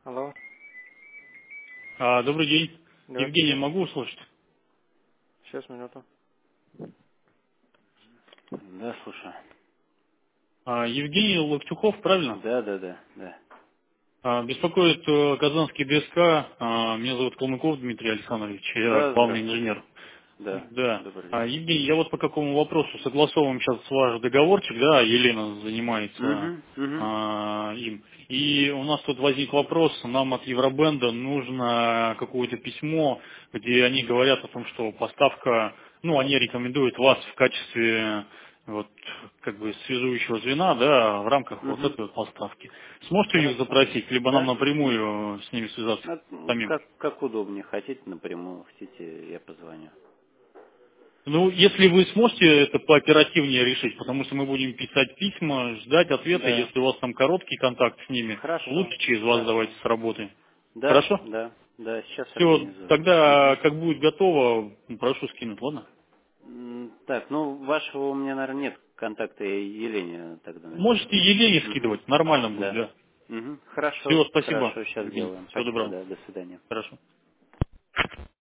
Алло, Добрый день. Евгения, здравствуйте. могу услышать? Сейчас, минуту. Да, слушаю. Евгений Локтюхов, правильно? Да. Беспокоит Казанский ДСК. Меня зовут Калмыков Дмитрий Александрович, я Да, главный здравствуйте. инженер. Да, Да. добрый день. Евгений, я вот по какому вопросу согласовываем сейчас ваш договорчик, да, Елена занимается Угу. им. И у нас тут возник вопрос, нам от Евробенда нужно какое-то письмо, где они говорят о том, что поставка, ну, они рекомендуют вас в качестве вот как бы связующего звена, да, в рамках вот Угу. этой вот поставки. Сможете их Хорошо. запросить, либо нам Да? напрямую с ними связаться самим? Как удобнее. Хотите напрямую, хотите, я позвоню. Ну, если вы сможете это пооперативнее решить, потому что мы будем писать письма, ждать ответа, Да. если у вас там короткий контакт с ними, Хорошо. лучше через вас давайте Хорошо. сработаем. Да, Хорошо? да, да, сейчас Все, организую. тогда, Угу. как будет готово, прошу скинуть, ладно? Так, ну, вашего у меня, наверное, нет контакта, я Елене тогда Можете напишу. Елене Угу. скидывать, нормально будет, Да. да. Угу. Хорошо, Все, спасибо, хорошо, сейчас Евгений. сделаем. Всего Спасибо, доброго. да, до свидания. Хорошо.